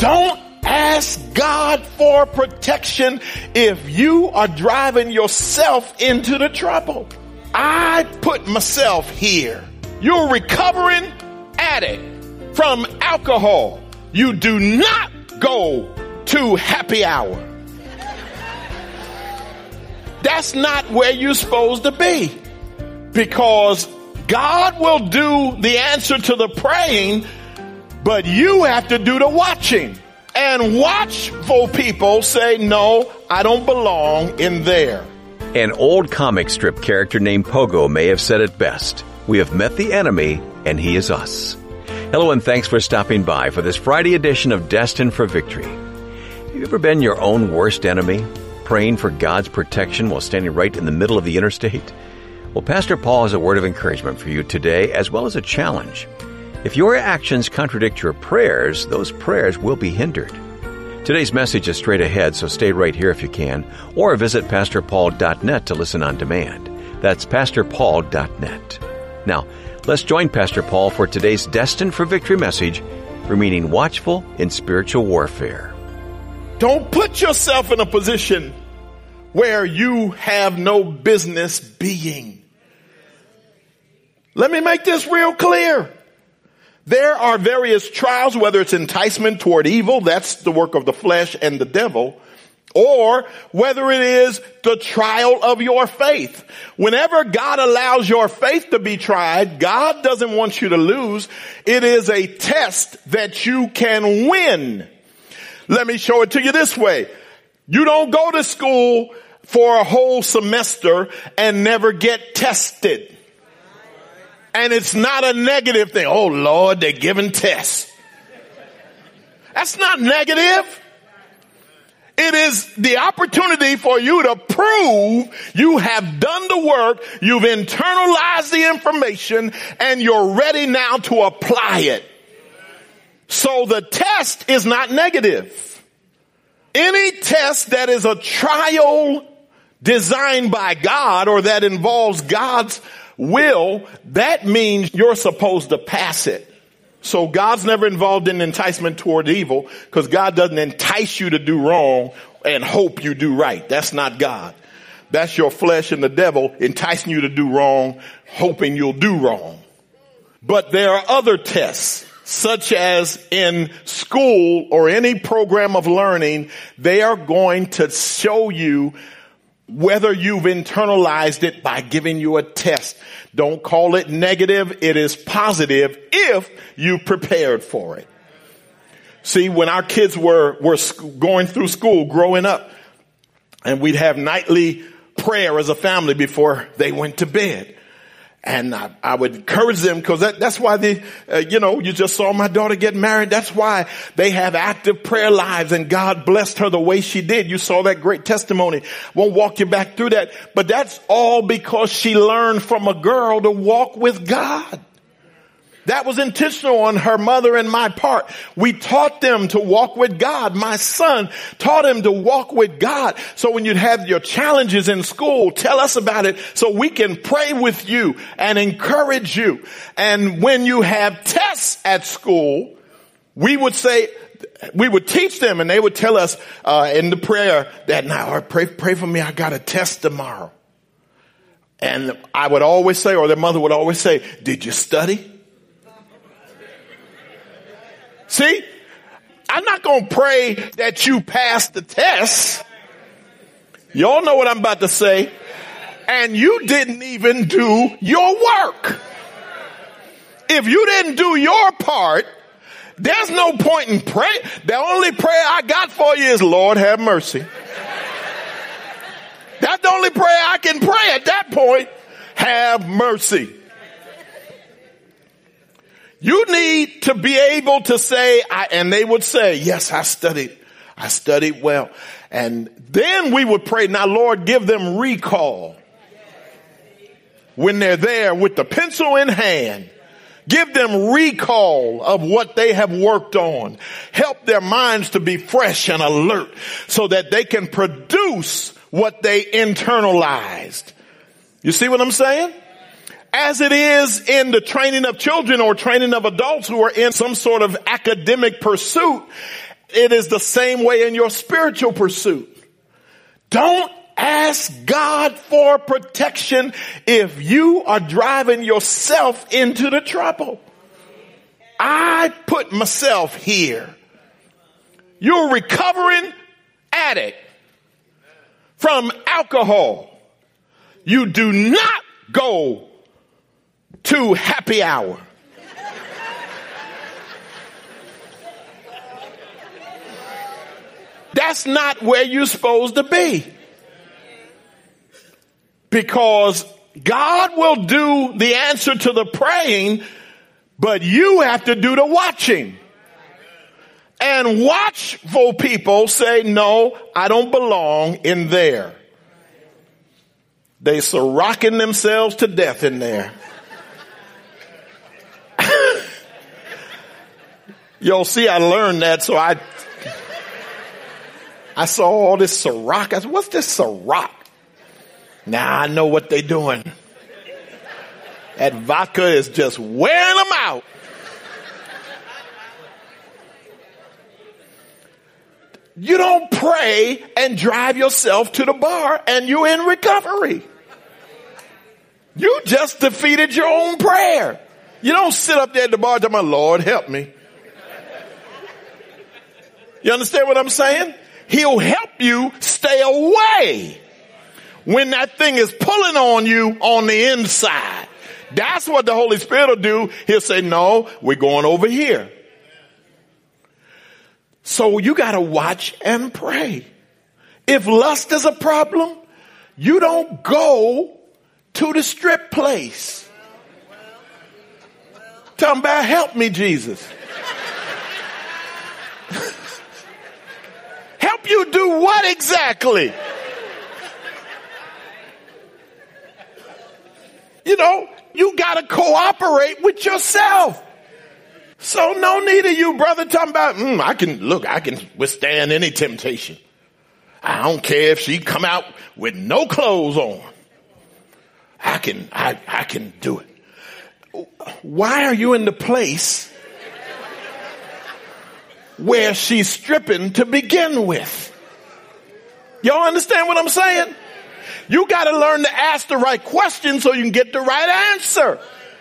Don't ask God for protection if you are driving yourself into the trouble. I put myself here. You're a recovering addict from alcohol. You do not go to happy hour. That's not where you're supposed to be, because God will do the answer to the praying, but you have to do the watching. And watchful people say, no, I don't belong in there. An old comic strip character named Pogo may have said it best. We have met the enemy, and he is us. Hello, and thanks for stopping by for this Friday edition of Destined for Victory. Have you ever been your own worst enemy, praying for God's protection while standing right in the middle of the interstate? Well, Pastor Paul has a word of encouragement for you today, as well as a challenge. If your actions contradict your prayers, those prayers will be hindered. Today's message is straight ahead, so stay right here if you can, or visit PastorPaul.net to listen on demand. That's PastorPaul.net. Now, let's join Pastor Paul for today's Destined for Victory message, remaining watchful in spiritual warfare. Don't put yourself in a position where you have no business being. Let me make this real clear. There are various trials, whether it's enticement toward evil, that's the work of the flesh and the devil, or whether it is the trial of your faith. Whenever God allows your faith to be tried, God doesn't want you to lose. It is a test that you can win. Let me show it to you this way. You don't go to school for a whole semester and never get tested. And it's not a negative thing. Oh, Lord, they're giving tests. That's not negative. It is the opportunity for you to prove you have done the work, you've internalized the information, and you're ready now to apply it. So the test is not negative. Any test that is a trial designed by God or that involves God's will, that means you're supposed to pass it. So God's never involved in enticement toward evil, because God doesn't entice you to do wrong and hope you do right. That's not God. That's your flesh and the devil enticing you to do wrong, hoping you'll do wrong. But there are other tests, such as in school or any program of learning. They are going to show you whether you've internalized it by giving you a test. Don't call it negative. It is positive if you prepared for it. See, when our kids were going through school, growing up, and we'd have nightly prayer as a family before they went to bed. And I would encourage them, because that's why you just saw my daughter get married. That's why they have active prayer lives, and God blessed her the way she did. You saw that great testimony. Won't walk you back through that. But that's all because she learned from a girl to walk with God. That was intentional on her mother and my part. We taught them to walk with God. My son taught him to walk with God. So when you have your challenges in school, tell us about it so we can pray with you and encourage you. And when you have tests at school, we would teach them, and they would tell us in the prayer that, now pray for me, I got a test tomorrow. And I would always say, or their mother would always say, did you study? See, I'm not going to pray that you pass the test. Y'all know what I'm about to say. And you didn't even do your work. If you didn't do your part, there's no point in praying. The only prayer I got for you is, Lord, have mercy. That's the only prayer I can pray at that point. Have mercy. You need to be able to say, and they would say, yes, I studied well. And then we would pray, now Lord, give them recall. When they're there with the pencil in hand, give them recall of what they have worked on. Help their minds to be fresh and alert so that they can produce what they internalized. You see what I'm saying? As it is in the training of children or training of adults who are in some sort of academic pursuit, it is the same way in your spiritual pursuit. Don't ask God for protection if you are driving yourself into the trouble. I put myself here. You're a recovering addict from alcohol. You do not go to happy hour. That's not where you're supposed to be. Because God will do the answer to the praying, but you have to do the watching. And watchful people say, no, I don't belong in there. They rocking themselves to death in there. Yo, see, I learned that, so I saw all this Ciroc. I said, what's this Ciroc? Now I know what they're doing. That vodka is just wearing them out. You don't pray and drive yourself to the bar and you're in recovery. You just defeated your own prayer. You don't sit up there at the bar and tell my Lord, help me. You understand what I'm saying? He'll help you stay away when that thing is pulling on you on the inside. That's what the Holy Spirit will do. He'll say, no, we're going over here. So you got to watch and pray. If lust is a problem, you don't go to the strip place. Tell them about help me, Jesus. Help you do what exactly? You know, you got to cooperate with yourself. So no need of you, brother, talking about, I can withstand any temptation. I don't care if she come out with no clothes on. I can do it. Why are you in the place where she's stripping to begin with? Y'all understand what I'm saying? You got to learn to ask the right question so you can get the right answer.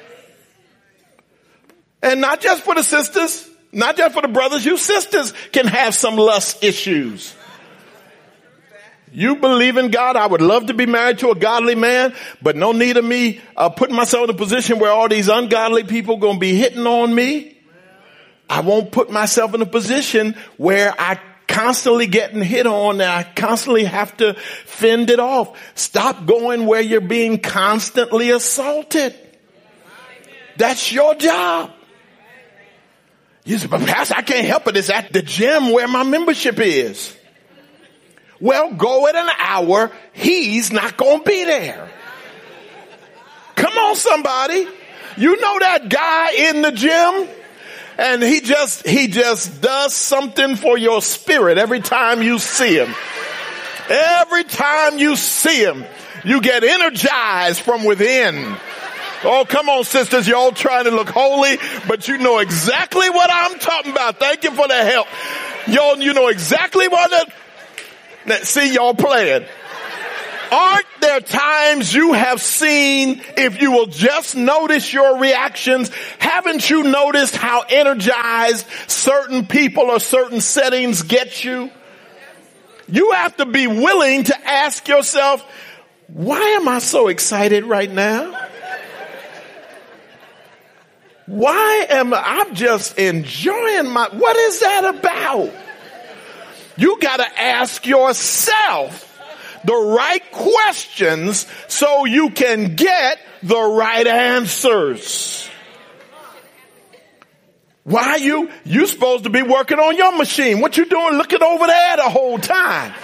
And not just for the sisters, not just for the brothers, you sisters can have some lust issues. You believe in God. I would love to be married to a godly man, but no need of me putting myself in a position where all these ungodly people going to be hitting on me. I won't put myself in a position where I constantly getting hit on and I constantly have to fend it off. Stop going where you're being constantly assaulted. That's your job. You say, but Pastor, I can't help it. It's at the gym where my membership is. Well, go at an hour. He's not going to be there. Come on, somebody. You know that guy in the gym? And he just does something for your spirit every time you see him. Every time you see him, you get energized from within. Oh, come on, sisters. You're all trying to look holy, but you know exactly what I'm talking about. Thank you for the help. You know exactly what see, y'all playing. Aren't there times you have seen, if you will just notice your reactions, haven't you noticed how energized certain people or certain settings get you? You have to be willing to ask yourself, why am I so excited right now? Why am I'm just enjoying what is that about? You got to ask yourself the right questions so you can get the right answers. Why you supposed to be working on your machine? What you doing looking over there the whole time?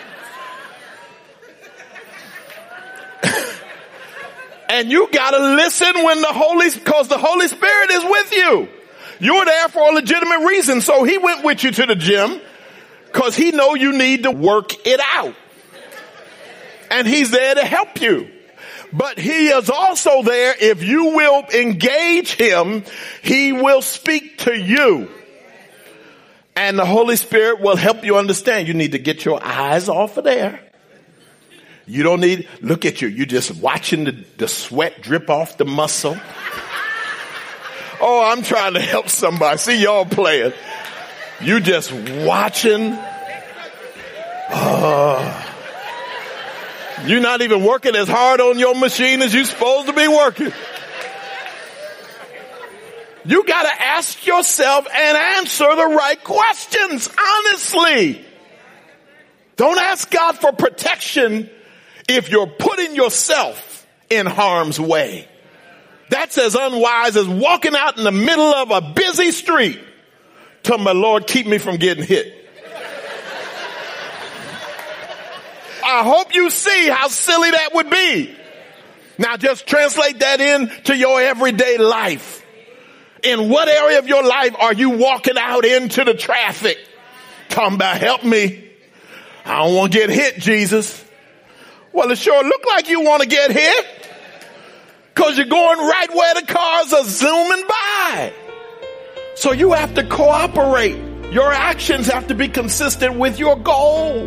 And you got to listen when because the Holy Spirit is with you. You're there for a legitimate reason. So he went with you to the gym because he know you need to work it out. And he's there to help you. But he is also there, if you will engage him, he will speak to you. And the Holy Spirit will help you understand. You need to get your eyes off of there. You don't need, look at you. You're just watching the sweat drip off the muscle. Oh, I'm trying to help somebody. See y'all playing. You just watching. You're not even working as hard on your machine as you're supposed to be working. You got to ask yourself and answer the right questions, honestly. Don't ask God for protection if you're putting yourself in harm's way. That's as unwise as walking out in the middle of a busy street. Tell my Lord, keep me from getting hit. I hope you see how silly that would be. Now just translate that into your everyday life. In what area of your life are you walking out into the traffic? Talking about, help me. I don't want to get hit, Jesus. Well, it sure look like you want to get hit. Because you're going right where the cars are zooming by. So you have to cooperate. Your actions have to be consistent with your goal.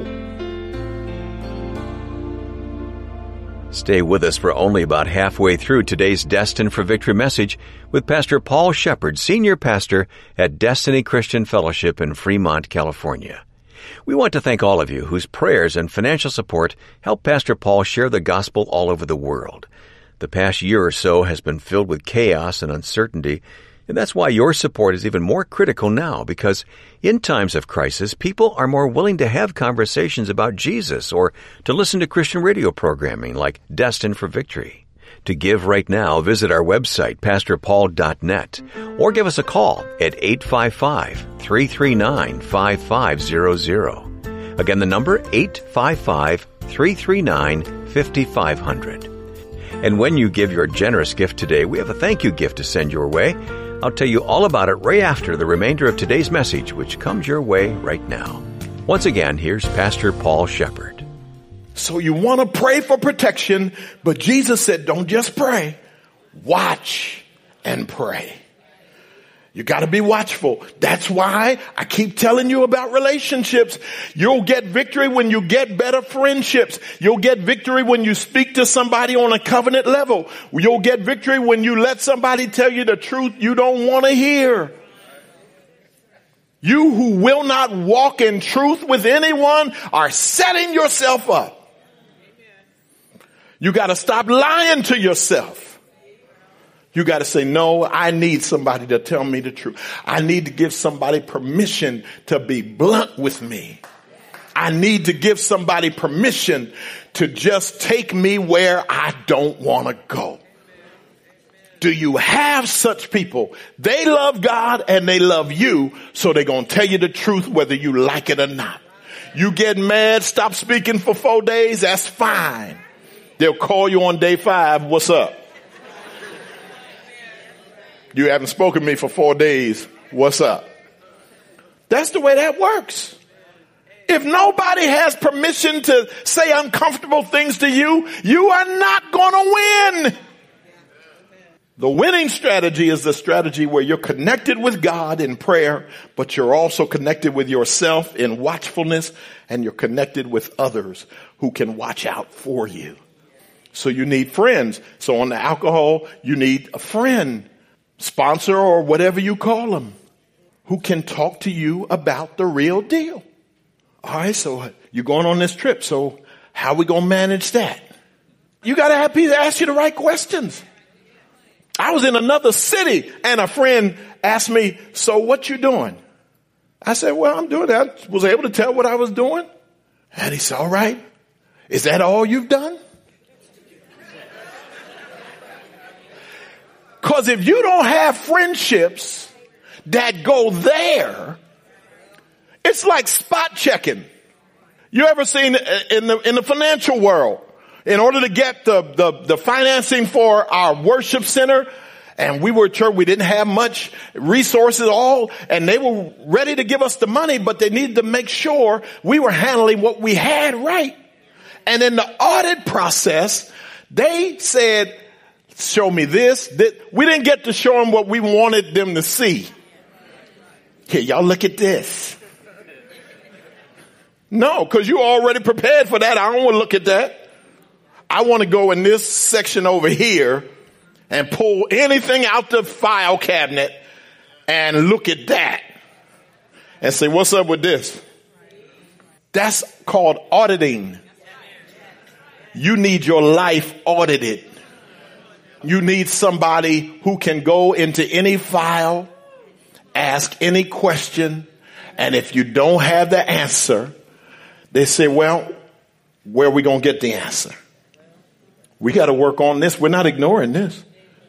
Stay with us for only about halfway through today's Destined for Victory message with Pastor Paul Shepard, Senior Pastor at Destiny Christian Fellowship in Fremont, California. We want to thank all of you whose prayers and financial support help Pastor Paul share the gospel all over the world. The past year or so has been filled with chaos and uncertainty, and that's why your support is even more critical now, because in times of crisis, people are more willing to have conversations about Jesus or to listen to Christian radio programming like Destined for Victory. To give right now, visit our website, pastorpaul.net, or give us a call at 855-339-5500. Again, the number 855-339-5500. And when you give your generous gift today, we have a thank you gift to send your way. I'll tell you all about it right after the remainder of today's message, which comes your way right now. Once again, here's Pastor Paul Shepard. So you want to pray for protection, but Jesus said, don't just pray, watch and pray. You got to be watchful. That's why I keep telling you about relationships. You'll get victory when you get better friendships. You'll get victory when you speak to somebody on a covenant level. You'll get victory when you let somebody tell you the truth you don't want to hear. You who will not walk in truth with anyone are setting yourself up. You got to stop lying to yourself. You got to say, no, I need somebody to tell me the truth. I need to give somebody permission to be blunt with me. I need to give somebody permission to just take me where I don't want to go. Do you have such people? They love God and they love you, so they're going to tell you the truth whether you like it or not. You get mad, stop speaking for 4 days, that's fine. They'll call you on day 5, what's up? You haven't spoken to me for 4 days. What's up? That's the way that works. If nobody has permission to say uncomfortable things to you, you are not going to win. The winning strategy is the strategy where you're connected with God in prayer, but you're also connected with yourself in watchfulness, and you're connected with others who can watch out for you. So you need friends. So on the alcohol, you need a friend. Sponsor or whatever you call them, who can talk to you about the real deal. All right, so you're going on this trip, so how we going to manage that? You got to have people ask you the right questions. I was in another city and a friend asked me, so what you doing? I said, well, I'm doing that. I was able to tell what I was doing. And he said, all right, is that all you've done? Because if you don't have friendships that go there, it's like spot checking. You ever seen in the financial world, in order to get the financing for our worship center, and we were a church, we didn't have much resources all, and they were ready to give us the money, but they needed to make sure we were handling what we had right. And in the audit process, they said, show me this, that. We didn't get to show them what we wanted them to see. Here, y'all look at this. No, because you already prepared for that. I don't want to look at that. I want to go in this section over here and pull anything out the file cabinet and look at that and say, what's up with this? That's called auditing. You need your life audited. You need somebody who can go into any file, ask any question, and if you don't have the answer, they say, well, where are we going to get the answer? We got to work on this. We're not ignoring this.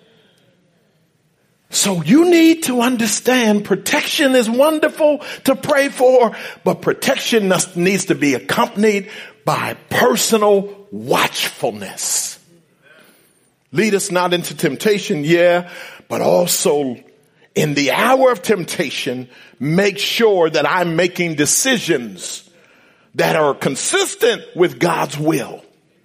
So you need to understand protection is wonderful to pray for, but protection needs to be accompanied by personal watchfulness. Lead us not into temptation, but also in the hour of temptation, make sure that I'm making decisions that are consistent with God's will,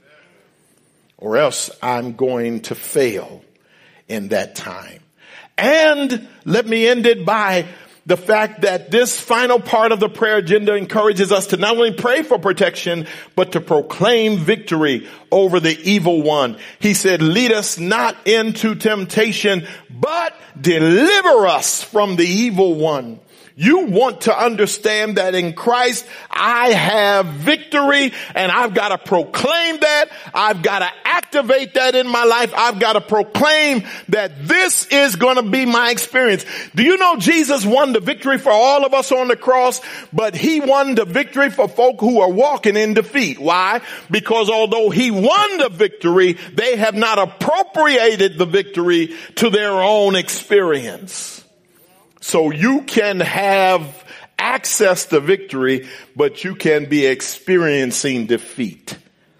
or else I'm going to fail in that time. And let me end it by the fact that this final part of the prayer agenda encourages us to not only pray for protection, but to proclaim victory over the evil one. He said, lead us not into temptation, but deliver us from the evil one. You want to understand that in Christ, I have victory, and I've got to proclaim that. I've got to activate that in my life. I've got to proclaim that this is going to be my experience. Do you know Jesus won the victory for all of us on the cross, but he won the victory for folk who are walking in defeat. Why? Because although he won the victory, they have not appropriated the victory to their own experience. So you can have access to victory, but you can be experiencing defeat.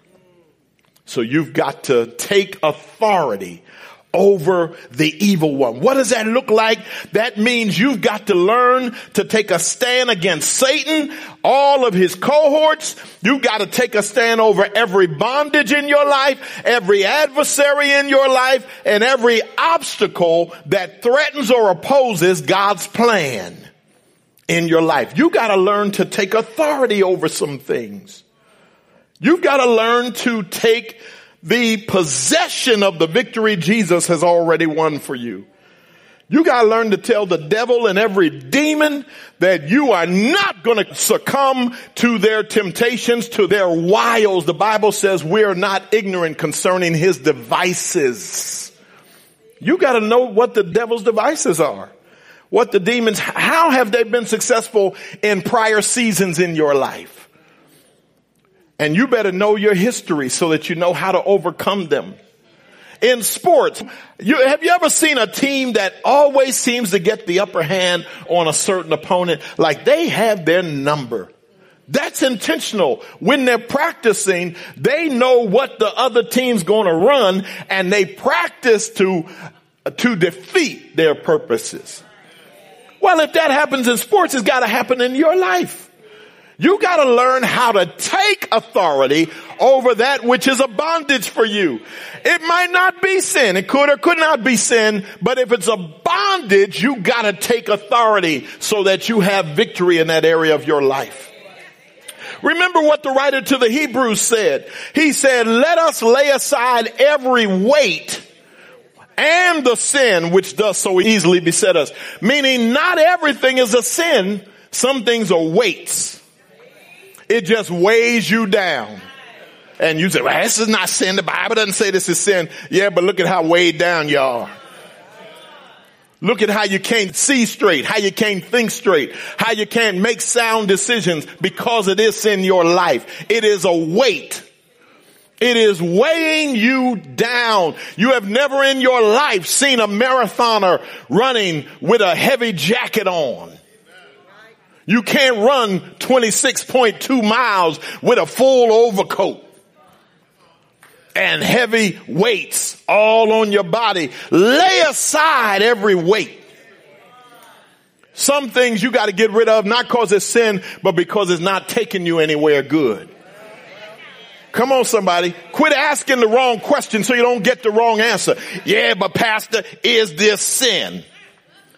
So you've got to take authority over the evil one. What does that look like? That means you've got to learn to take a stand against Satan, all of his cohorts. You've got to take a stand over every bondage in your life, every adversary in your life, and every obstacle that threatens or opposes God's plan in your life. You got to learn to take authority over some things. You've got to learn to take the possession of the victory Jesus has already won for you. You got to learn to tell the devil and every demon that you are not going to succumb to their temptations, to their wiles. The Bible says we are not ignorant concerning his devices. You got to know what the devil's devices are. What the demons, how have they been successful in prior seasons in your life? And you better know your history so that you know how to overcome them. In sports, have you ever seen a team that always seems to get the upper hand on a certain opponent? Like they have their number. That's intentional. When they're practicing, they know what the other team's going to run, and they practice to defeat their purposes. Well, if that happens in sports, it's got to happen in your life. You got to learn how to take authority over that which is a bondage for you. It might not be sin. It could or could not be sin. But if it's a bondage, you got to take authority so that you have victory in that area of your life. Remember what the writer to the Hebrews said. He said, let us lay aside every weight and the sin which does so easily beset us. Meaning not everything is a sin. Some things are weights. It just weighs you down. And you say, well, this is not sin. The Bible doesn't say this is sin. Yeah, but look at how weighed down you are. Look at how you can't see straight, how you can't think straight, how you can't make sound decisions because it is in your life. It is a weight. It is weighing you down. You have never in your life seen a marathoner running with a heavy jacket on. You can't run 26.2 miles with a full overcoat and heavy weights all on your body. Lay aside every weight. Some things you got to get rid of, not because it's sin, but because it's not taking you anywhere good. Come on, somebody. Quit asking the wrong question so you don't get the wrong answer. Yeah, but pastor, is this sin?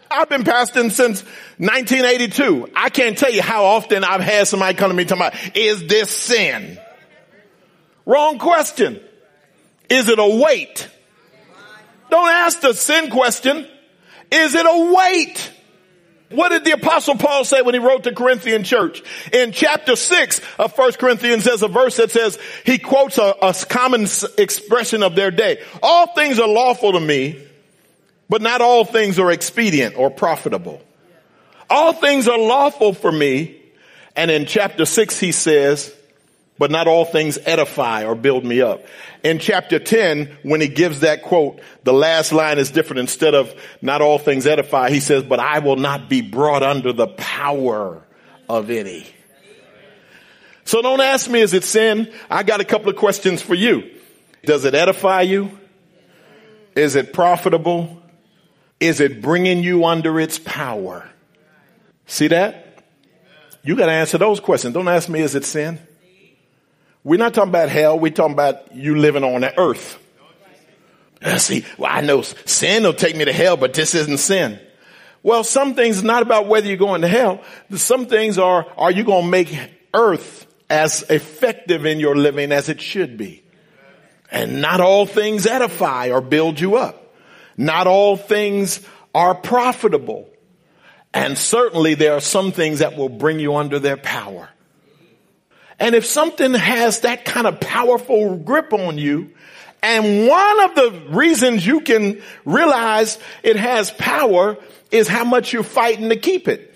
I've been pastoring since 1982. I can't tell you how often I've had somebody come to me talking about, is this sin? Wrong question. Is it a weight? Don't ask the sin question. Is it a weight? What did the Apostle Paul say when he wrote the Corinthian church? In chapter 6 of 1 Corinthians, there's a verse that says, he quotes a common expression of their day. All things are lawful to me, but not all things are expedient or profitable. All things are lawful for me. And in chapter 6, he says, but not all things edify or build me up. In chapter 10, when he gives that quote, the last line is different. Instead of not all things edify, he says, but I will not be brought under the power of any. So don't ask me, is it sin? I got a couple of questions for you. Does it edify you? Is it profitable? Is it bringing you under its power? See that? You got to answer those questions. Don't ask me, is it sin? We're not talking about hell. We're talking about you living on the earth. See, well, I know sin will take me to hell, but this isn't sin. Well, some things are not about whether you're going to hell. Some things are you going to make earth as effective in your living as it should be? And not all things edify or build you up. Not all things are profitable. And certainly there are some things that will bring you under their power. And if something has that kind of powerful grip on you, and one of the reasons you can realize it has power is how much you're fighting to keep it.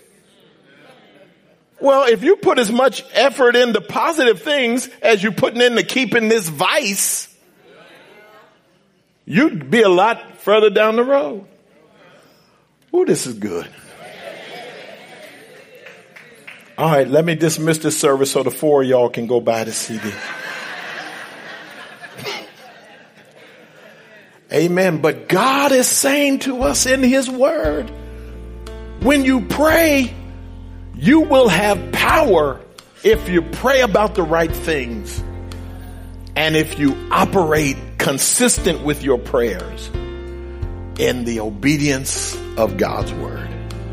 Well, if you put as much effort into positive things as you're putting into keeping this vice, you'd be a lot further down the road. Ooh, this is good. All right, let me dismiss this service so the four of y'all can go by the CD. Amen. But God is saying to us in his word, when you pray, you will have power if you pray about the right things. And if you operate consistent with your prayers in the obedience of God's word.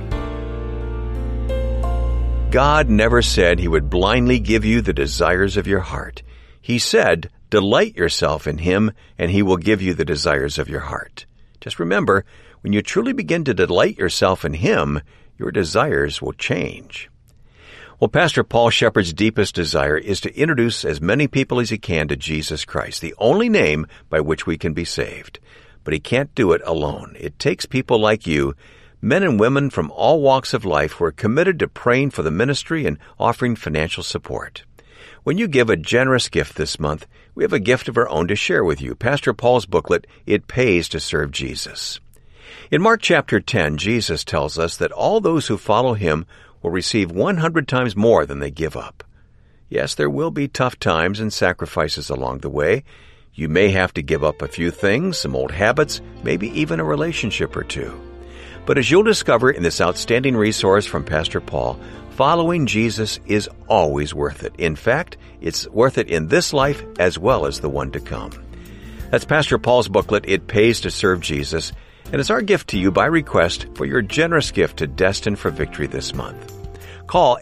God never said he would blindly give you the desires of your heart. He said, delight yourself in him, and he will give you the desires of your heart. Just remember, when you truly begin to delight yourself in him, your desires will change. Well, Pastor Paul Shepherd's deepest desire is to introduce as many people as he can to Jesus Christ, the only name by which we can be saved. But he can't do it alone. It takes people like you, men and women from all walks of life who are committed to praying for the ministry and offering financial support. When you give a generous gift this month, we have a gift of our own to share with you, Pastor Paul's booklet, It Pays to Serve Jesus. In Mark chapter 10, Jesus tells us that all those who follow him will receive 100 times more than they give up. Yes, there will be tough times and sacrifices along the way. You may have to give up a few things, some old habits, maybe even a relationship or two. But as you'll discover in this outstanding resource from Pastor Paul, following Jesus is always worth it. In fact, it's worth it in this life as well as the one to come. That's Pastor Paul's booklet, It Pays to Serve Jesus, and it's our gift to you by request for your generous gift to Destined for Victory this month. Call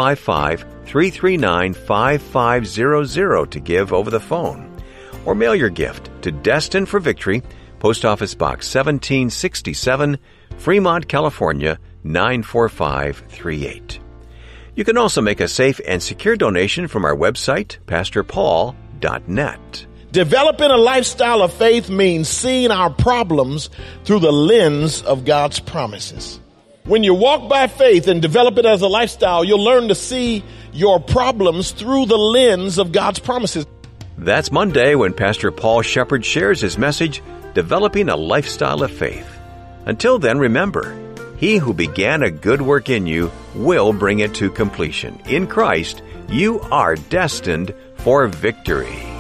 855-339-5500 to give over the phone, or mail your gift to Destined for Victory, Post Office Box 1767, Fremont, California, 94538. You can also make a safe and secure donation from our website, pastorpaul.net. Developing a lifestyle of faith means seeing our problems through the lens of God's promises. When you walk by faith and develop it as a lifestyle, you'll learn to see your problems through the lens of God's promises. That's Monday when Pastor Paul Shepherd shares his message, Developing a Lifestyle of Faith. Until then, remember, he who began a good work in you will bring it to completion. In Christ, you are destined for victory.